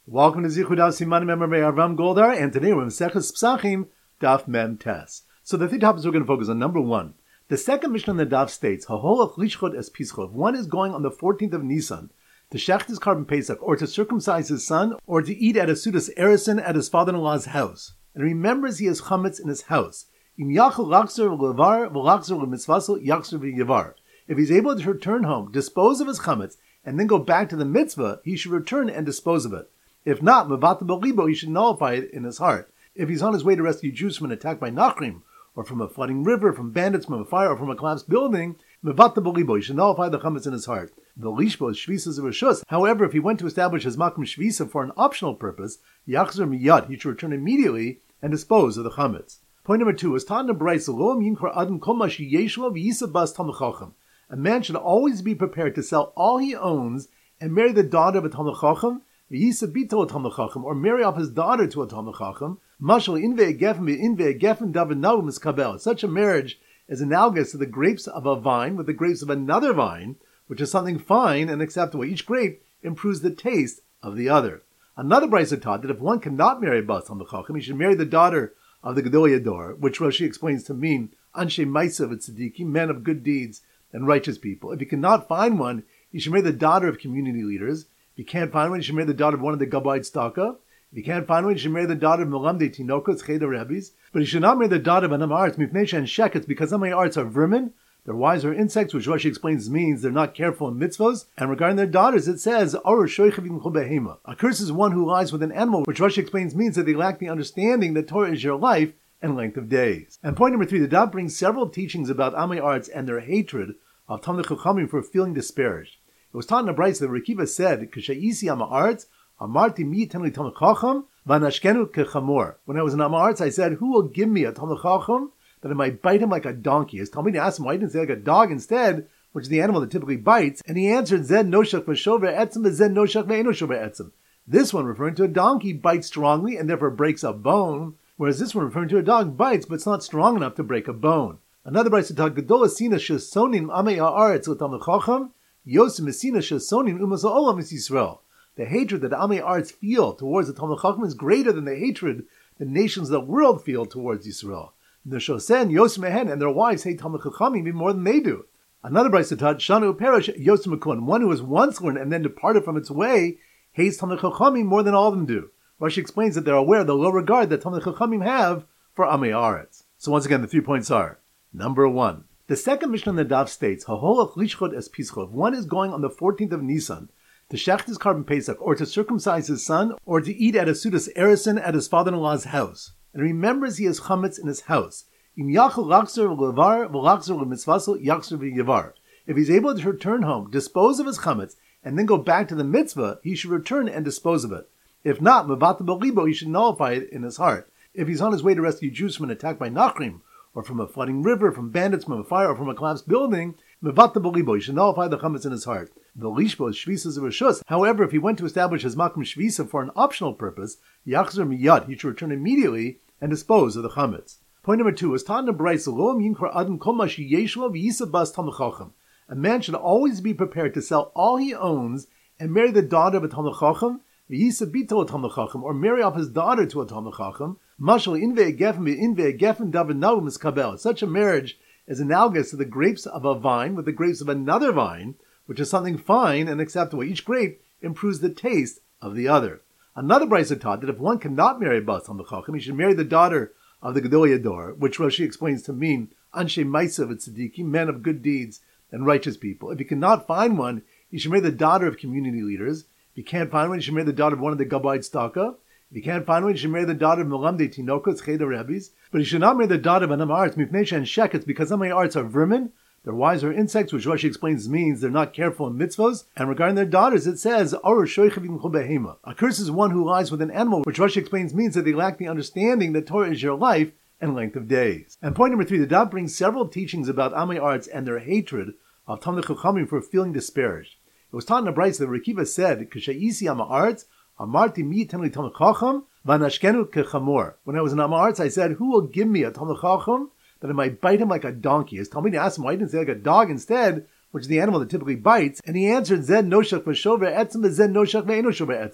Welcome to Zichud Daf Simanim Member by Avram Goldar, and today we're in Seches Psachim Daf Mem Tes. So the three topics we're going to focus on. Number one, the second Mishnah in the Daf states, Haholach Lishchot es Pischov. One is going on the 14th of Nisan to shecht his carbon Pesach, or to circumcise his son, or to eat at a Sudas Erison at his father-in-law's house, and remembers he has chametz in his house. Im yachol lachzer levar v'lachzer lemitzvasel yachzer v'yavar. If he's able to return home, dispose of his chametz, and then go back to the mitzvah, he should return and dispose of it. If not, Mevata B'libo, he should nullify it in his heart. If he's on his way to rescue Jews from an attack by Nachrim, or from a flooding river, from bandits, from a fire, or from a collapsed building, Mevata B'libo, he should nullify the chametz in his heart. The lishbo is shvisas of rishus. However, if he went to establish his makom shvisa for an optional purpose, yachzer miyad, he should return immediately and dispose of the chametz. Point number two is taught in the Brayso, lo yimchar adam kol ma sheyeshlo v'yisa bas talmid chacham. A man should always be prepared to sell all he owns and marry the daughter of a talmid chacham, v'yisa bito a talmid chacham, or marry off his daughter to a talmid chacham. Mashal inve gefen v'inve gefen daven nahu miskabel. Such a marriage is analogous to the grapes of a vine with the grapes of another vine, which is something fine and acceptable. Each grape improves the taste of the other. Another Brayso taught that if one cannot marry bas talmid chacham, he should marry the daughter of the Gedolei Hador, which Rashi explains to mean anshe ma'asav tzaddikim, men of good deeds and righteous people. If he cannot find one, he should marry the daughter of community leaders. If he can't find one, he should marry the daughter of one of the Gabbai Tzedakah. If he can't find one, he should marry the daughter of Melamdei Tinokos, Cheder Rebbes. But he should not marry the daughter of Anam Arts, Mifnesha and Sheketz, because Anam Arts are vermin. Their wives are insects, which Rashi explains means they're not careful in mitzvahs. And regarding their daughters, it says, a curse is one who lies with an animal, which Rashi explains means that they lack the understanding that Torah is your life and length of days. And point number three, the Daf brings several teachings about Amei Arts and their hatred of Talmid Chachamim for feeling disparaged. It was taught in the Brayso that Rekiva said, K'she'isi Amei Arts, Amarti mi ten li Talmid Chacham, v'anashkenu kechamor. When I was in Amei Arts, I said, who will give me a Talmid Chacham that I might bite him like a donkey? His Talmid asked him why he didn't say like a dog instead, which is the animal that typically bites, and he answered, Zed noshach v'shover etzem, Zed noshach ve'eno shover etzem. This one, referring to a donkey, bites strongly and therefore breaks a bone, whereas this one, referring to a dog, bites but it's not strong enough to break a bone. Another Brayso taught, Gedola sina shesonim amei ha'aretz l'talmid chacham, yosim esina shesonim umas ha'olam es Yisrael. The hatred that Amei Arts feel towards the Talmid Chacham is greater than the hatred the nations of the world feel towards Yisrael. The Shosen, Yosim Mehen, and their wives hate Talmid Chachamim even more than they do. Another Brayso taught, Shanu Perish Yosim Makun, one who has once learned and then departed from its way, hates Talmid Chachamim more than all of them do. Rashi explains that they're aware of the low regard that Talmid Chachamim have for Amei Arts. So once again, the 3 points are, number one, the second Mishnah in the Daf states, Haholach Lishchot es Pischov. One is going on the 14th of Nisan to shecht his carbon Pesach, or to circumcise his son, or to eat at a Sudas Erison at his father-in-law's house, and remembers he has chametz in his house. Im yachol lachzer levar v'lachzer lemitzvasel yachzer v'yavar. If he's able to return home, dispose of his chametz, and then go back to the mitzvah, he should return and dispose of it. If not, Mevata B'libo, he should nullify it in his heart. If he's on his way to rescue Jews from an attack by Nachrim, or from a flooding river, from bandits, from a fire, or from a collapsed building, Mevata B'libo, he should nullify the chametz in his heart. The lishbo is shvisas of rishus. However, if he went to establish his makom shvisa for an optional purpose, yachzer miyad, he should return immediately and dispose of the chametz. Point number two is taught in the Brayso, lo yimchar adam kol ma sheyeshlo v'yisa bas talmid chacham. A man should always be prepared to sell all he owns and marry the daughter of a talmid chacham, v'yisa bito a talmid chacham, or marry off his daughter to a talmid chacham. Mashal inve gefen v'inve gefen daven nahu miskabel. Such a marriage is analogous to the grapes of a vine with the grapes of another vine, which is something fine and acceptable. Each grape improves the taste of the other. Another Brayso taught that if one cannot marry bas talmid chacham, he should marry the daughter of the Gedolei Hador, which Rashi explains to mean anshe ma'asav tzaddikim, men of good deeds and righteous people. If he cannot find one, he should marry the daughter of community leaders. If he can't find one, he should marry the daughter of one of the Gabbai Tzedakah. If he can't find one, he should marry the daughter of Melamdei Tinokos, Cheder Rebbes. But he should not marry the daughter of Anam Arts, Mifnesha and Sheketz, because Anam Arts are vermin. Their wives are insects, which Rashi explains means they're not careful in mitzvahs. And regarding their daughters, it says, a curse is one who lies with an animal, which Rashi explains means that they lack the understanding that Torah is your life and length of days. And point number three, the Daf brings several teachings about Amei Arts and their hatred of Talmid Chachamim for feeling disparaged. It was taught in the Brayso that Rekiva said, K'she'isi Amei Arts, Amarti mi ten li Talmid Chacham, v'anashkenu kechamor. When I was in Amei Arts, I said, who will give me a Talmid Chacham that I might bite him like a donkey? His Talmid asked him why he didn't say like a dog instead, which is the animal that typically bites, and he answered, Zed noshach v'shover etzem, Zed noshach ve'eno shover etzem.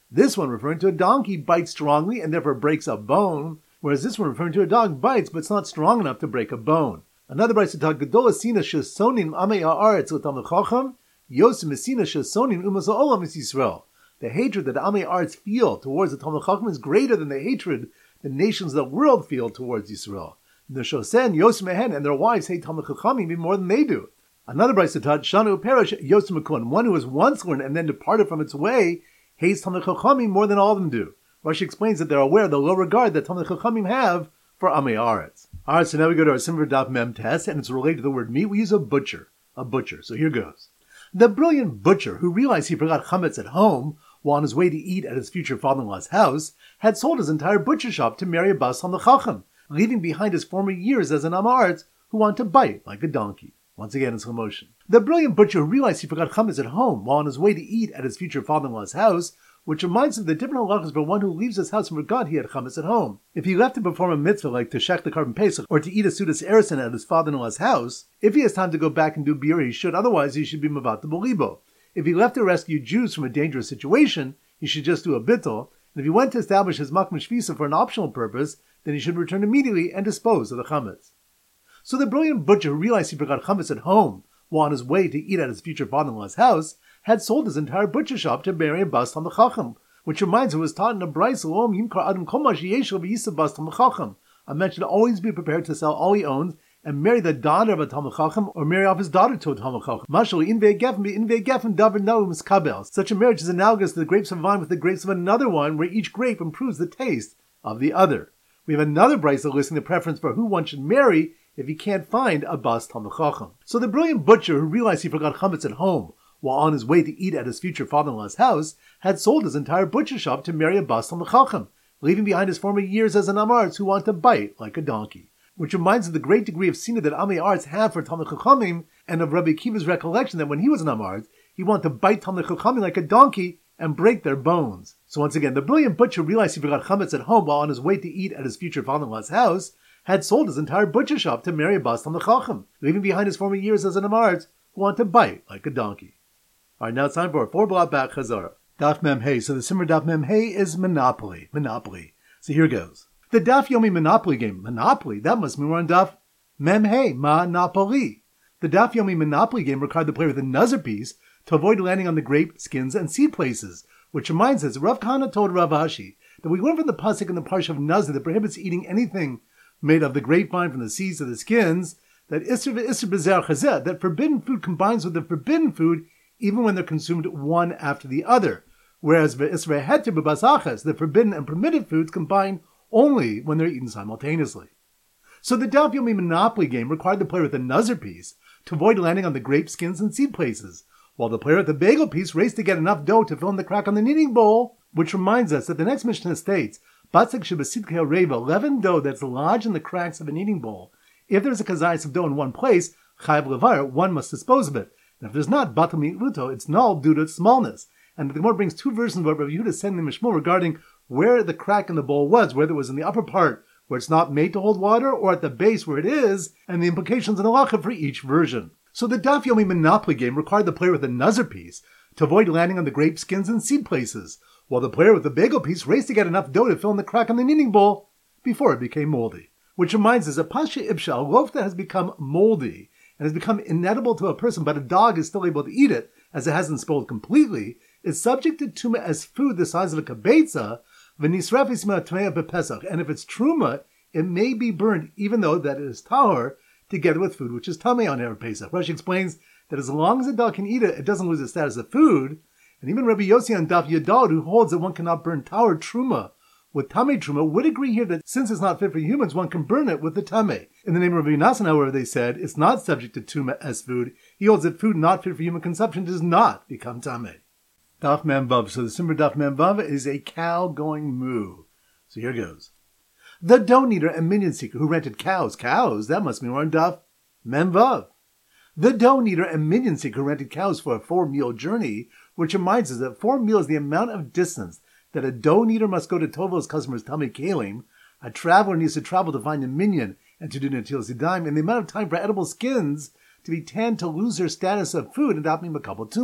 This one, referring to a donkey, bites strongly and therefore breaks a bone, whereas this one, referring to a dog, bites but it's not strong enough to break a bone. Another brayso taught Gedola Sina Shesonim Amei Haaretz L'Talmid Chacham Yosem Mesina Shesonim Umas Ha'olam Yisrael. The hatred that Amei Haaretz feel towards the Talmid Chacham is greater than the hatred the nations of the world feel towards Yisrael. The Shosen, Yosem Mehen, and their wives hate Talmid Chachamim even more than they do. Another brayso taught Shanu Perish Yosem Mekun. One who was once learned and then departed from its way hates Talmid Chachamim more than all of them do. Rashi explains that they're aware of the low regard that Talmid Chachamim have for Amei Haaretz. Alright, so now we go to our Simmer Daf Mem test, and it's related to the word meat. We use a butcher. So here goes. The brilliant butcher, who realized he forgot chametz at home while on his way to eat at his future father-in-law's house, had sold his entire butcher shop to marry a bas Talmid Chacham, leaving behind his former years as an Am Haaretz who wanted to bite like a donkey. Once again in slow motion. The brilliant butcher who realized he forgot chametz at home while on his way to eat at his future father-in-law's house, which reminds him of the different halachas for one who leaves his house and forgot he had chametz at home. If he left to perform a mitzvah like to shech the carbon pesach or to eat a sudas erison at his father-in-law's house, if he has time to go back and do biur, he should. Otherwise, he should be mavat b'libo. If he left to rescue Jews from a dangerous situation, he should just do a bittul. And if he went to establish his makam shvisa for an optional purpose, then he should return immediately and dispose of the chametz. So the brilliant butcher who realized he forgot chametz at home while on his way to eat at his future father-in-law's house had sold his entire butcher shop to marry a bas Talmid Chacham, which reminds him was taught in a brayso Lo yimkar adam kol ma sheyesho v'yisa bas Talmid Chacham. I mentioned always be prepared to sell all he owns and marry the daughter of a Talmid Chacham or marry off his daughter to a Talmid Chacham. Mashal invei gefen davar nahu miskabel. Such a marriage is analogous to the grapes of wine with the grapes of another wine, where each grape improves the taste of the other. We have another brayso listing the preference for who one should marry if he can't find a bas Talmid Chacham. So the brilliant butcher who realized he forgot chametz at home while on his way to eat at his future father-in-law's house had sold his entire butcher shop to marry a bas Talmid Chacham, leaving behind his former years as an Am Haaretz who wanted to bite like a donkey. Which reminds of the great degree of sinah that Amei Haaretz have for Talmid Chachamim, and of Rabbi Akiva's recollection that when he was an Am Haaretz, he wanted to bite Talmid Chachamim like a donkey and break their bones. So once again, the brilliant butcher realized he forgot chametz at home while on his way to eat at his future father-in-law's house had sold his entire butcher shop to marry a bas Talmid Chacham, leaving behind his former years as an Am Haaretz who wanted to bite like a donkey. Alright, now it's time for a 4-block back chazara. Daf Mem Hey. So the Simmer Daf Mem Hey is Monopoly. So here goes. The Daf Yomi Monopoly game. Monopoly? That must mean we're on Daf Mem Hey. Monopoly. The Daf Yomi Monopoly game required the player with a nazir piece to avoid landing on the grape, skins, and seed places. Which reminds us, Rav Kahana told Rav Ashi that we learn from the pasuk in the parsha of Nazir that prohibits eating anything made of the grapevine from the seeds to the skins, that Isser B'Zer Chazeh, that forbidden food combines with the forbidden food even when they're consumed one after the other. Whereas V'Isra Heter B'Basachas, the forbidden and permitted foods combine only when they're eaten simultaneously. So the Daf Yomi Monopoly game required the player with a nazir piece to avoid landing on the grape skins and seed places, while the player with the bagel piece raced to get enough dough to fill in the crack on the kneading bowl, which reminds us that the next Mishnah states, Batzak Shebasidke Reva, leavened dough that's lodged in the cracks of a kneading bowl. If there's a kazayas of dough in one place, Chayav Levar, one must dispose of it. And if there's not batal mi'luto, it's null due to its smallness. And the Gemara brings two versions of what Rabbi Yehuda said in the Mishmor regarding where the crack in the bowl was, whether it was in the upper part where it's not made to hold water, or at the base where it is, and the implications in halacha for each version. So the Daf Yomi Monopoly game required the player with a nazir piece to avoid landing on the grape skins and seed places, while the player with the bagel piece raced to get enough dough to fill in the crack on the kneading bowl before it became moldy. Which reminds us that Pasha Ibsha, a loaf that has become moldy and has become inedible to a person, but a dog is still able to eat it, as it hasn't spoiled completely, is subject to Tumah as food the size of a kibetza, v'nisraf isma tmeya b'pesach, and if it's truma, it may be burned, even though that it is tahor, together with food which is tamei on Erev Pesach. Rashi explains that as long as a dog can eat it, it doesn't lose its status of food, and even Rabbi Yossi on Daf Yadad, who holds that one cannot burn tahor truma with tamei truma, would agree here that since it's not fit for humans, one can burn it with the tamei. In the name of Rabbi Nassan, however, they said it's not subject to tumah as food. He holds that food not fit for human consumption does not become tamei. Daf Mem Vav. So the Simmer Daf Mem Vav is a cow going moo. So here goes. The dough eater and minion seeker who rented cows. Cows? That must mean we're on Daf Mem Vav. The dough eater and minion seeker who rented cows for a 4-meal journey, which reminds us that 4 meals is the amount of distance that a dough eater must go to tell his customers Tamei Kalim. A traveler needs to travel to find a minion and to do Netilas Yadayim, and the amount of time for edible skins to be tanned to lose their status of food and not being makabel tumah.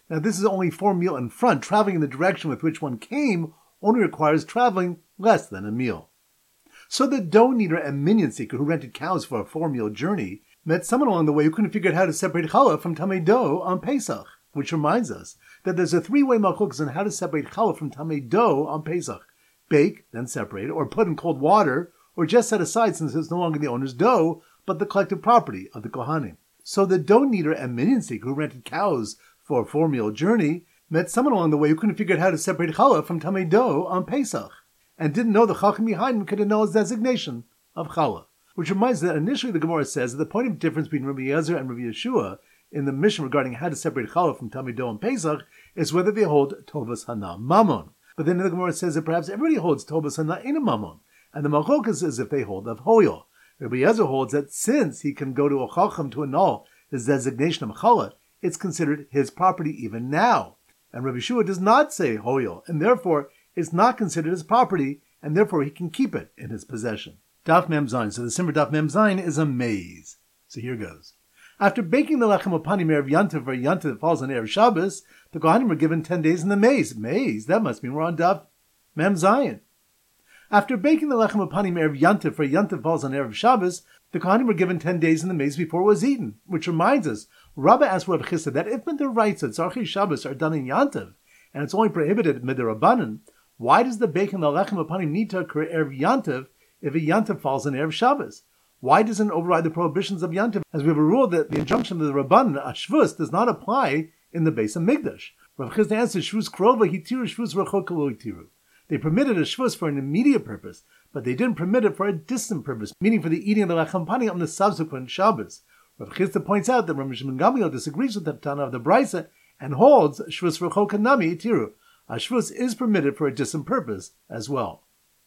Now this is only 4 meal in front. Traveling in the direction with which one came only requires traveling less than a meal. So the dough kneader and minion seeker who rented cows for a 4 meal journey met someone along the way who couldn't figure out how to separate challah from tamei dough on Pesach, which reminds us that there's a 3-way machlokes on how to separate challah from tamei dough on Pesach. Bake, then separate, or put in cold water, or just set aside since it's no longer the owner's dough, but the collective property of the Kohanim. So the dough kneader and minion seeker who rented cows for a 4 meal journey met someone along the way who couldn't figure out how to separate challah from tamei dough on Pesach, and didn't know the chacham behind him could annul his designation of challah. Which reminds us that initially the Gemara says that the point of difference between Rabbi Eliezer and Rabbi Yeshua in the mission regarding how to separate challah from tamei dough on Pesach is whether they hold tovas hana mammon. But then the Gemara says that perhaps everybody holds tovas hana ina mammon, and the machlokas is if they hold of hoyo. Rabbi Eliezer holds that since he can go to a chacham to annul his designation of challah, it's considered his property even now. And Rabbi Yeshua does not say hoyo, and therefore it's not considered his property, and therefore he can keep it in his possession. Daf Mem Zayin. So the Simmer Daf Mem Zayin is a maze. So here goes. After baking the lechem upanim erev yantiv for a yantiv that falls on erev Shabbos, the Kohanim were given 10 days in the maze. Maze? That must mean we're on Daf Mem Zayin. After baking the lechem upanim erev yantiv for a yantiv that falls on erev Shabbos, the Kohanim were given 10 days in the maze before it was eaten. Which reminds us, Rabbah asked Rav Chisda that if midiraisa tzarchei Shabbos are done in yantiv, and it's only prohibited midirabanan, why does the baking the lechem upanim need to occur erev yantiv if a yantiv falls on erev Shabbos? Why doesn't it override the prohibitions of yantiv, as we have a rule that the injunction of the Rabbanan, Shvus, does not apply in the base of Mikdash? Rav Chisda answers, Shvus krova hitiru, Shvus rachok lo hitiru. They permitted a Shvus for an immediate purpose, but they didn't permit it for a distant purpose, meaning for the eating of the lechem upanim on the subsequent Shabbos. Rav Chisda points out that Rav Shimon Gamliel disagrees with the Tana of the Brisa and holds Shvus rachok nami hitiru. A Shvus is permitted for a distant purpose as well.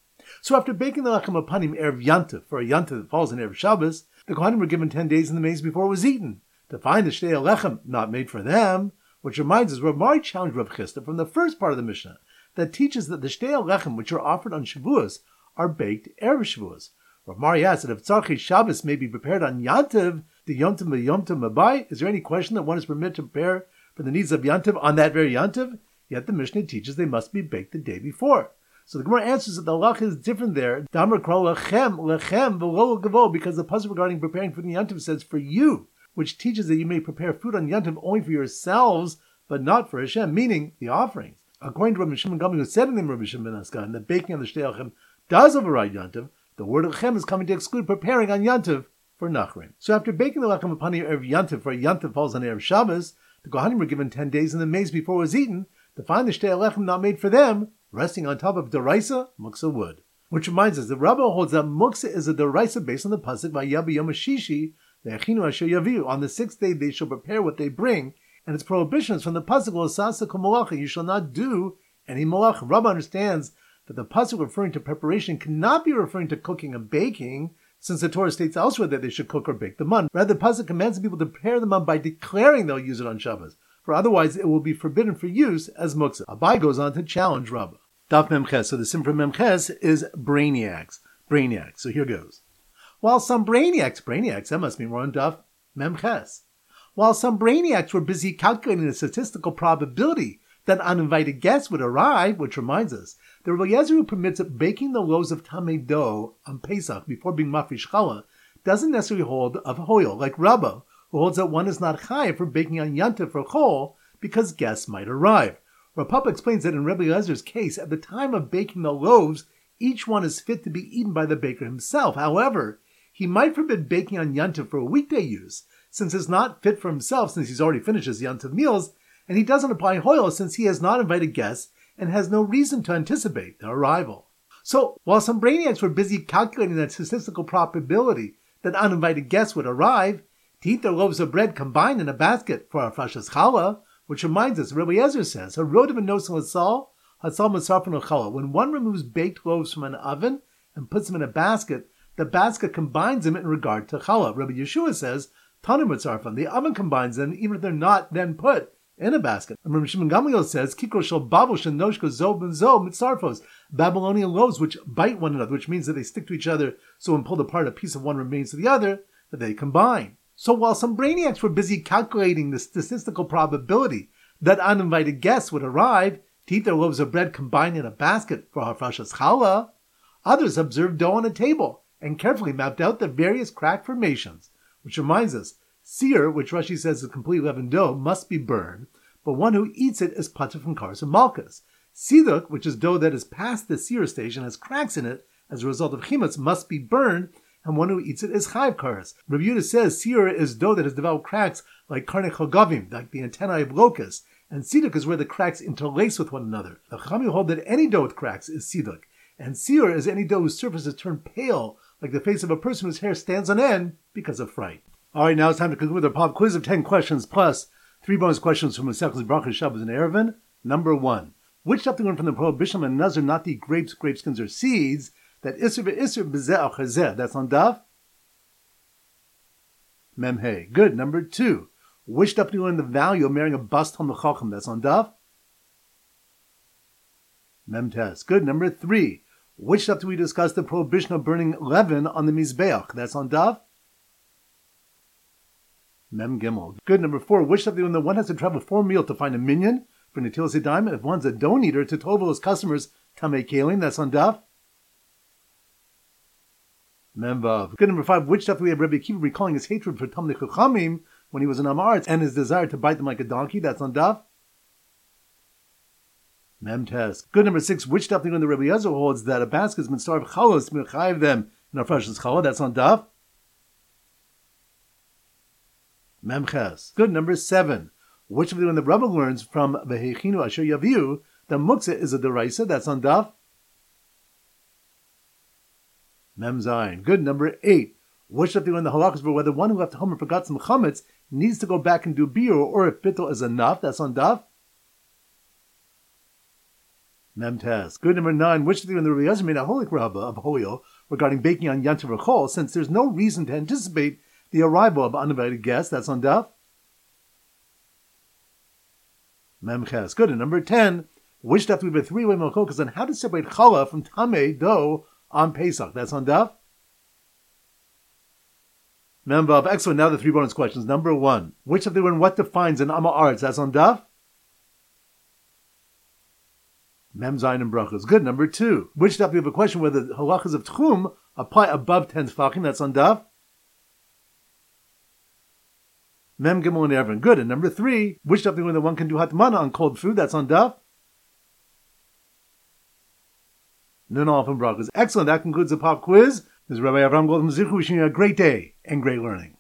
So after baking the lechem upanim erev yantiv for a yantiv that falls on erev Shabbos, the Kohanim were given 10 days in the maze before it was eaten to find the shtei lechem not made for them. Which reminds us, Rav Mari challenged Rav Chisda from the first part of the Mishnah that teaches that the shtei lechem which are offered on Shavuos are baked erev Shavuos. Rav Mari asked that if tzarchei Shabbos may be prepared on yantiv, the yomtiv mabai, is there any question that one is permitted to prepare for the needs of yantiv on that very yantiv? Yet the Mishnah teaches they must be baked the day before. So the Gemara answers that the halacha is different there. Damar kro lechem v'lo gavo, because the pasuk regarding preparing food on yantiv says for you, which teaches that you may prepare food on yantiv only for yourselves, but not for Hashem, meaning the offerings. According to Rabbi Shimon Gamliel, who said in the Rabbi Shimon ben Askan, the baking of the shtei lechem does override yantiv, the word lechem is coming to exclude preparing on yantiv for nachrin. So after baking the lechem upanim erev yantiv for a yantiv falls on erev Shabbos, the Kohanim were given 10 days in the maze before it was eaten to find the shtei lechem not made for them, resting on top of deraisa muksa wood. Which reminds us, the Rabbah holds that muksa is a deraisa based on the pasuk Vayabi Yom Hashishi, the Echinu Asher Yaviu. On the 6th day they shall prepare what they bring, and its prohibition is from the pasuk L'sasa kol malacha, you shall not do any malach. Rabbah understands that the pasuk referring to preparation cannot be referring to cooking and baking, since the Torah states elsewhere that they should cook or bake the mun. Rather, the pasuk commands the people to prepare the mun by declaring they'll use it on Shabbos, for otherwise it will be forbidden for use as muksa. Abai goes on to challenge Rabbah. Daf Memches. So the sim for Memches is brainiacs. Brainiacs. So here goes. While some brainiacs, that must mean we're on Daf Memches. While some brainiacs were busy calculating the statistical probability that uninvited guests would arrive, which reminds us, the Rabbi Eliezer who permits baking the loaves of tamei dough on Pesach before being mafrish challah doesn't necessarily hold of hoil, like Rabbah, who holds that one is not chayav for baking on yantiv for chol because guests might arrive. Rav Papa explains that in Rabbi Eliezer's case, at the time of baking the loaves, each one is fit to be eaten by the baker himself. However, he might forbid baking on yantiv for a weekday use, since it's not fit for himself since he's already finished his yantiv meals, and he doesn't apply hoil since he has not invited guests and has no reason to anticipate their arrival. So, while some brainiacs were busy calculating the statistical probability that uninvited guests would arrive, to eat their loaves of bread combined in a basket for a frashas challah, which reminds us, Rabbi Eliezer says, "Harodav and nosel hasal, hasal masarfin challah." When one removes baked loaves from an oven and puts them in a basket, the basket combines them in regard to challah. Rabbi Yeshua says, "Tanu mitzarfin." The oven combines them, even if they're not then put in a basket. And Rabbi Shimon Gamliel says, "Kikro shel babel shenoshka zo ben zo mitzarfos." Babylonian loaves which bite one another, which means that they stick to each other. So when pulled apart, a piece of one remains to the other, that they combine. So while some brainiacs were busy calculating the statistical probability that uninvited guests would arrive to eat their loaves of bread combined in a basket for Hafrashas challah. Others observed dough on a table and carefully mapped out the various crack formations, which reminds us, seer, which Rashi says is complete leavened dough, must be burned, but one who eats it is patur from karas and malchus. Siduk, which is dough that is past the seer stage and has cracks in it as a result of chimutz, must be burned, and one who eats it is chayv karas. Rabbi Yehuda says seer is dough that has developed cracks like karnei chagavim, like the antennae of locusts, and siduk is where the cracks interlace with one another. The Chachamim hold that any dough with cracks is siduk, and seer is any dough whose surface has turned pale, like the face of a person whose hair stands on end because of fright. All right, now it's time to conclude our pop quiz of 10 questions plus 3 bonus questions from Masechtas Brachos, Shabbos, and Eruvin. Number 1. Which stuff to learn from the prohibition of Nazir not to eat grapes, grapeskins, or seeds? That Isser ve'Isser b'zeh al chazeh. That's on Daf Mem Hey. Good. Number 2. Which stuff do you learn the value of marrying a bas Talmid Chacham? That's on Daf Mem Tes. Good. Number 3. Which stuff do we discuss the prohibition of burning leaven on the Mizbeach? That's on Daf Mem Gimel. Good. Number 4. Which stuff do you learn that one has to travel 4 meals to find a minyan for Netilas Yadayim, and if one's a dough eater, to tovel his customers Tamei Kelim? That's on Daf Mem Vav. Good. Number 5. Which stuff do we have Rabbi Akiva recalling his hatred for Talmidei Chachamim when he was in Am Haaretz and his desire to bite them like a donkey? That's on Daf Mem Tes. Good. Number 6. Which stuff do you learn the Rabbi Yezer holds that a basket has been starved chalos to mechayev them in our Hafrashas challah? That's on Daf Mem Ches. Good. Number 7. Which of the one the Rebbe learns from Vehechinu Asher Yaviu that muktzah is a deraisa? That's on Daf Mem Zayin. Good. Number 8. Which of the one the halachas for whether one who left home and forgot some chametz needs to go back and do biur, or if bittul is enough? That's on Daf Mem Tes. Good. Number 9. Which of the one the Rabbi Yezer made a holik rabbah of Holio regarding baking on Yom Tov Chol, since there's no reason to anticipate the arrival of uninvited guests? That's on Daf Mem Ches. Good. And number 10, which stuff we have a 3-way malchokas on how to separate challah from tamei dough on Pesach? That's on Daf Mem Vav. Excellent. Now the 3 bonus questions. Number 1, which of the one what defines an Am Haaretz? That's on Daf Mem Zayin and Brachos. Good. Number 2, which stuff we have a question whether the halachas of Tchum apply above 10 tefachim? That's on Daf Mem Gimel and Eruvin. Good. And number 3, which stuff when the one can do hatmana on cold food? That's on Daf Nun Aleph and Brachos. Excellent. That concludes the pop quiz. This is Rabbi Avram Goldman Zichu wishing you a great day and great learning.